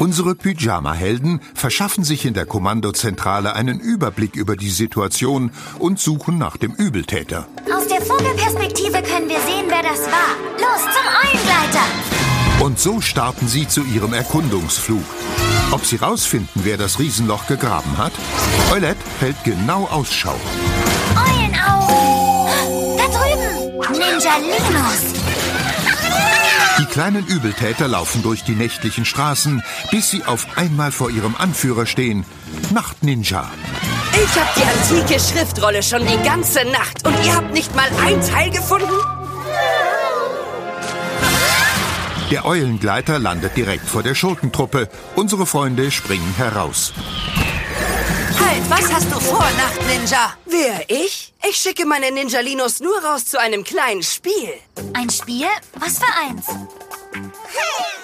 Unsere Pyjama-Helden verschaffen sich in der Kommandozentrale einen Überblick über die Situation und suchen nach dem Übeltäter. Aus der Vogelperspektive können wir sehen, wer das war. Los, zum Eulengleiter! Und so starten sie zu ihrem Erkundungsflug. Ob sie rausfinden, wer das Riesenloch gegraben hat? Eulette hält genau Ausschau. Eulenaugen! Da drüben! Ninjalinos! Die kleinen Übeltäter laufen durch die nächtlichen Straßen, bis sie auf einmal vor ihrem Anführer stehen, Nachtninja. Ich hab die antike Schriftrolle schon die ganze Nacht und ihr habt nicht mal ein Teil gefunden? Der Eulengleiter landet direkt vor der Schurkentruppe. Unsere Freunde springen heraus. Halt, was hast du vor, Nachtninja? Wer, ich? Ich schicke meine Ninjalinos nur raus zu einem kleinen Spiel. Ein Spiel? Was für eins?